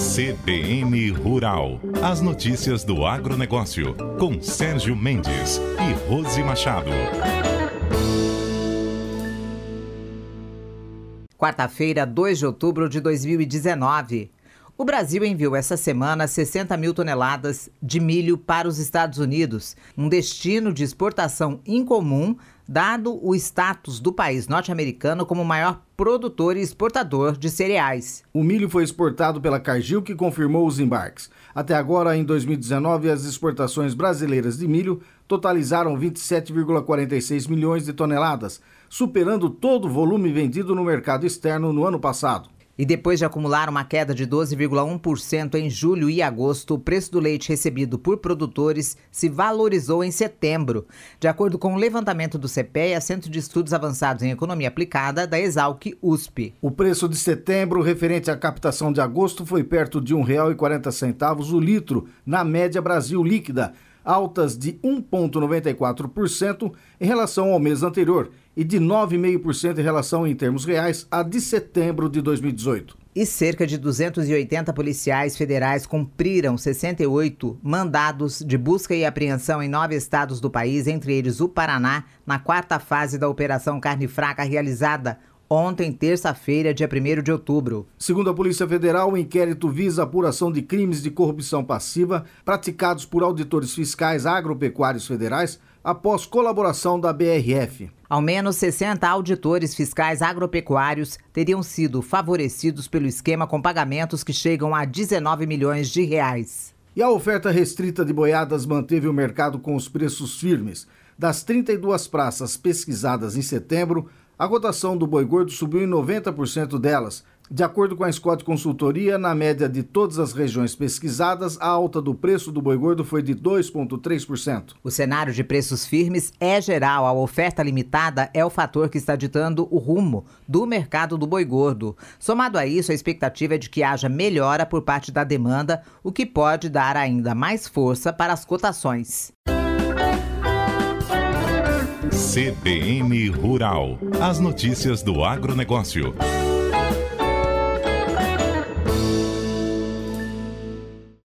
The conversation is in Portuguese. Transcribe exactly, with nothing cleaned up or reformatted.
C B N Rural. As notícias do agronegócio, com Sérgio Mendes e Rose Machado. Quarta-feira, dois de outubro de dois mil e dezenove. O Brasil enviou essa semana sessenta mil toneladas de milho para os Estados Unidos, um destino de exportação incomum, dado o status do país norte-americano como o maior produtor e exportador de cereais. O milho foi exportado pela Cargill, que confirmou os embarques. Até agora, em dois mil e dezenove, as exportações brasileiras de milho totalizaram vinte e sete vírgula quarenta e seis milhões de toneladas, superando todo o volume vendido no mercado externo no ano passado. E depois de acumular uma queda de doze vírgula um por cento em julho e agosto, o preço do leite recebido por produtores se valorizou em setembro, de acordo com o levantamento do CEPEA, Centro de Estudos Avançados em Economia Aplicada, da Exalc-U S P. O preço de setembro, referente à captação de agosto, foi perto de um real e quarenta centavos o litro, na média Brasil líquida, altas de um vírgula noventa e quatro por cento em relação ao mês anterior e de nove vírgula cinco por cento em relação, em termos reais, a de setembro de dois mil e dezoito. E cerca de duzentos e oitenta policiais federais cumpriram sessenta e oito mandados de busca e apreensão em nove estados do país, entre eles o Paraná, na quarta fase da Operação Carne Fraca, realizada ontem, terça-feira, dia primeiro de outubro. Segundo a Polícia Federal, o inquérito visa a apuração de crimes de corrupção passiva praticados por auditores fiscais agropecuários federais após colaboração da B R F. Ao menos sessenta auditores fiscais agropecuários teriam sido favorecidos pelo esquema com pagamentos que chegam a dezenove milhões de reais. E a oferta restrita de boiadas manteve o mercado com os preços firmes. Das trinta e duas praças pesquisadas em setembro, a cotação do boi gordo subiu em noventa por cento delas. De acordo com a Scott Consultoria, na média de todas as regiões pesquisadas, a alta do preço do boi gordo foi de dois vírgula três por cento. O cenário de preços firmes é geral. A oferta limitada é o fator que está ditando o rumo do mercado do boi gordo. Somado a isso, a expectativa é de que haja melhora por parte da demanda, o que pode dar ainda mais força para as cotações. C B N Rural. As notícias do agronegócio.